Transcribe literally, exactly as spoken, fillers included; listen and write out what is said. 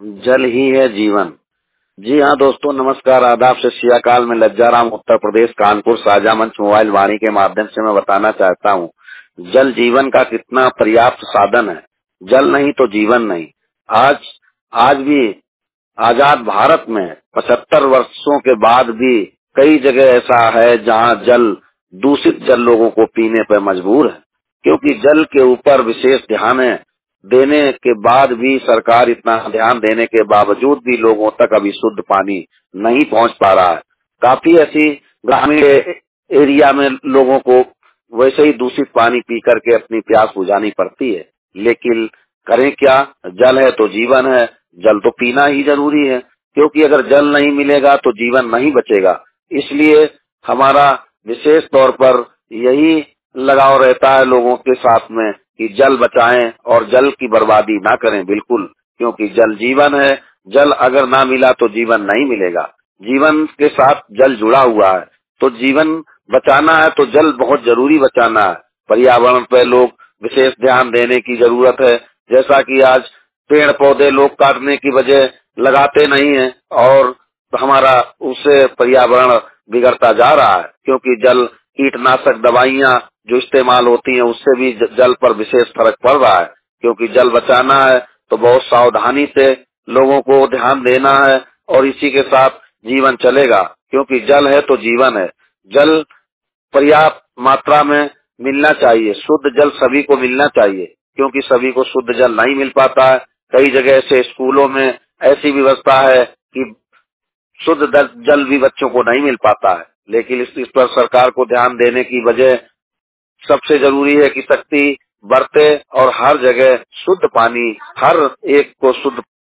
जल ही है जीवन। जी हाँ दोस्तों, नमस्कार, आदाब, सत श्री अकाल। मैं लज्जाराम, उत्तर प्रदेश, कानपुर, साझा मंच मोबाइल वाणी के माध्यम से मैं बताना चाहता हूँ, जल जीवन का कितना पर्याप्त साधन है। जल नहीं तो जीवन नहीं। आज आज भी आजाद भारत में पचहत्तर वर्षों के बाद भी कई जगह ऐसा है जहाँ जल दूषित जल लोगों को पीने पर मजबूर है, क्योंकि जल के ऊपर विशेष ध्यान है देने के बाद भी सरकार इतना ध्यान देने के बावजूद भी लोगों तक अभी शुद्ध पानी नहीं पहुंच पा रहा है। काफी ऐसी ग्रामीण एरिया में लोगों को वैसे ही दूषित पानी पी करके अपनी प्यास बुझानी पड़ती है, लेकिन करें क्या, जल है तो जीवन है। जल तो पीना ही जरूरी है, क्योंकि अगर जल नहीं मिलेगा तो जीवन नहीं बचेगा। इसलिए हमारा विशेष तौर पर यही लगाव रहता है लोगों के साथ में कि जल बचाएं और जल की बर्बादी ना करें, बिल्कुल, क्योंकि जल जीवन है। जल अगर ना मिला तो जीवन नहीं मिलेगा। जीवन के साथ जल जुड़ा हुआ है, तो जीवन बचाना है तो जल बहुत जरूरी बचाना है। पर्यावरण पे लोग विशेष ध्यान देने की जरूरत है। जैसा कि आज पेड़ पौधे लोग काटने की वजह लगाते नहीं है और हमारा उससे पर्यावरण बिगड़ता जा रहा है, क्योंकि जल कीटनाशक दवाइयाँ जो इस्तेमाल होती हैं उससे भी जल पर विशेष फर्क पड़ रहा है। क्योंकि जल बचाना है तो बहुत सावधानी से लोगों को ध्यान देना है और इसी के साथ जीवन चलेगा, क्योंकि जल है तो जीवन है। जल पर्याप्त मात्रा में मिलना चाहिए, शुद्ध जल सभी को मिलना चाहिए, क्योंकि सभी को शुद्ध जल नहीं मिल पाता है। कई जगह से स्कूलों में ऐसी व्यवस्था है कि शुद्ध जल भी बच्चों को नहीं मिल पाता है, लेकिन इस, इस पर सरकार को ध्यान देने की वजह सबसे जरूरी है कि शक्ति बरते और हर जगह शुद्ध पानी हर एक को शुद्ध